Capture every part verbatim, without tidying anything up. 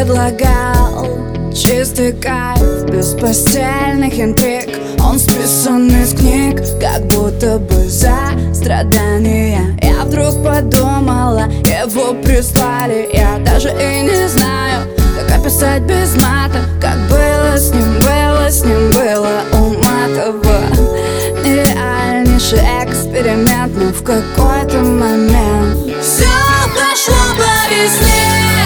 предлагал чистый кайф, без постельных интриг. Он списан из книг, как будто бы за страдания. Я вдруг подумала, его прислали. Я даже и не знаю, как описать без мата, как было с ним, было с ним, было у Матова. Нереальнейший эксперимент, но в какой-то момент все пошло по весне.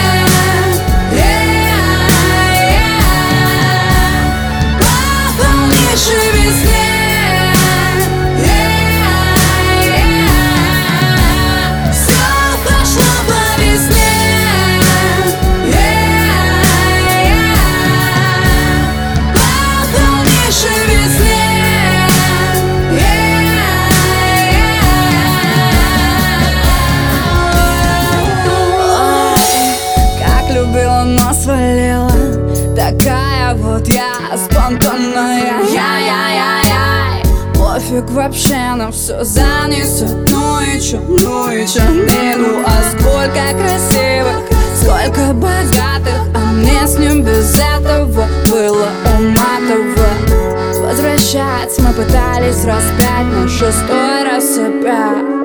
Но свалила, такая вот я, спонтанная. Яй-яй-яй-яй, пофиг вообще на все, занесет. Ну и чё, ну и чё, мигу. А сколько красивых, сколько богатых, а мне с ним без этого было у Матова. Возвращать мы пытались раз пять, на шестой раз опять.